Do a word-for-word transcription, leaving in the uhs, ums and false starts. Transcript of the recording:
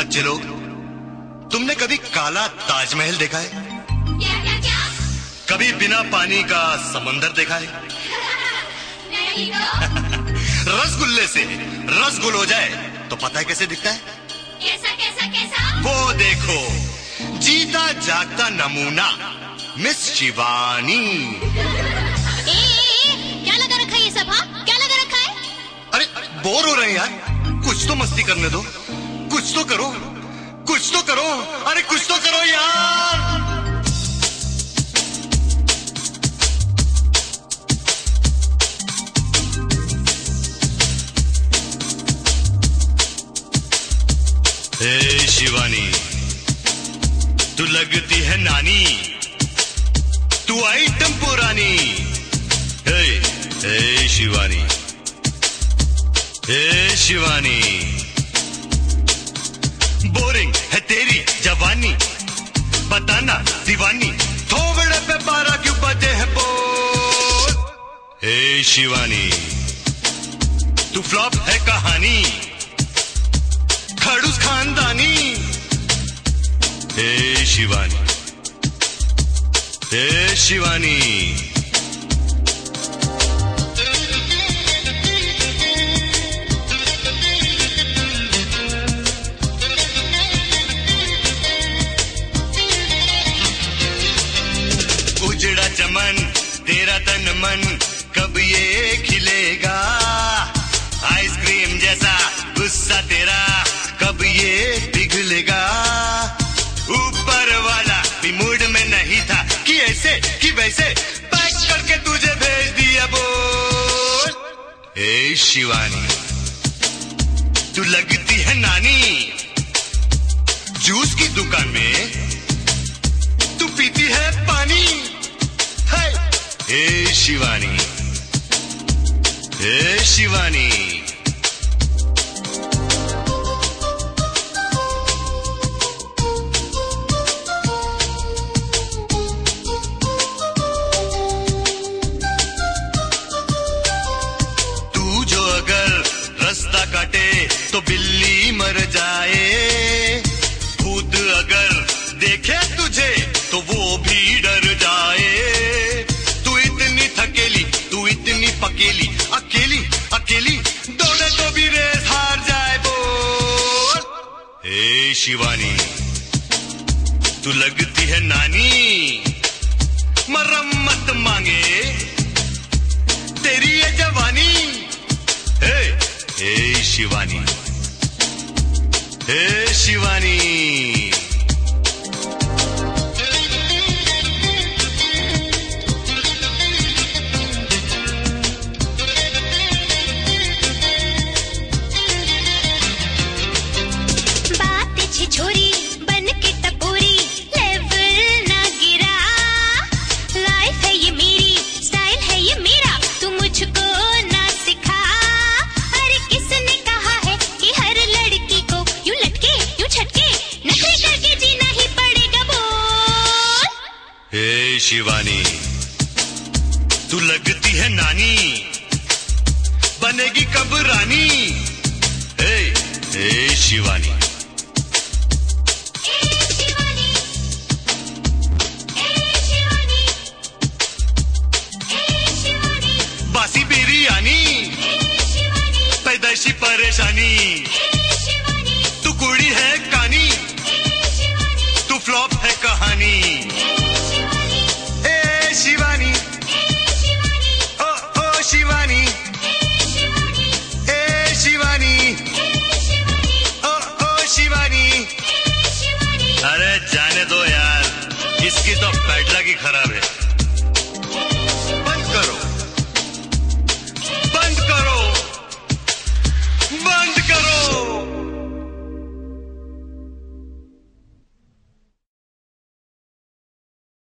बच्चे लोग, तुमने कभी काला ताजमहल देखा है? क्या क्या क्या? कभी बिना पानी का समंदर देखा है? नहीं तो। रसगुल्ले से रसगुल हो जाए तो पता है कैसे दिखता है? कैसा कैसा कैसा? वो देखो, जीता जागता नमूना मिस शिवानी। ए, ए, ए, क्या लगा रखा है ये सब? हाँ, क्या लगा रखा है? अरे बोर हो रहे हैं यार, कुछ तो मस्ती करने दो, कुछ तो करो, कुछ तो करो, अरे कुछ तो करो यार। हे शिवानी, तू लगती है नानी, तू आइटम पुरानी। हे हे शिवानी, हे शिवानी, बोरिंग है तेरी जवानी, बताना दीवानी, थोबड़े पे बारह क्यों बजे है बोल। हे शिवानी, तू फ्लॉप है कहानी, खड़ूस खानदानी। हे शिवानी, हे शिवानी, उजड़ा चमन तेरा तन मन कब ये खिलेगा, आइसक्रीम जैसा गुस्सा तेरा कब ये पिघलेगा। ऊपर वाला भी मूड में नहीं था कि ऐसे कि वैसे पैक करके तुझे भेज दिया बोल। हे शिवानी, तू लगती है नानी, जूस की दुकान में तू पीती है पानी। हे शिवानी, हे शिवानी, तू जो अगर रास्ता काटे तो बिल्ली मर जाए, भूत अगर देखे तुझे तो वो भी डर जाए। तू इतनी थकेली, तू इतनी पकेली, अकेली अकेली दौड़े तो भी रेस हार जाए बोल। हे शिवानी, तू लगती है नानी, मरम्मत मांगे तेरी ये जवानी। हे हे शिवानी, हे शिवानी, छोरी बन के टपोरी, लेवल ना गिरा। लाइफ है ये मेरी, स्टाइल है ये मेरा, तू मुझको ना सिखा। अरे किसने कहा है कि हर लड़की को यूं लटके यूं छटके नखरे करके जीना ही पड़ेगा बोल। हे शिवानी, तू लगती है नानी, बनेगी कब रानी। हे हे शिवानी, बासी बिरयानी, पैदाइशी परेशानी, तू कुड़ी है कानी, तू फ्लॉप है कहानी।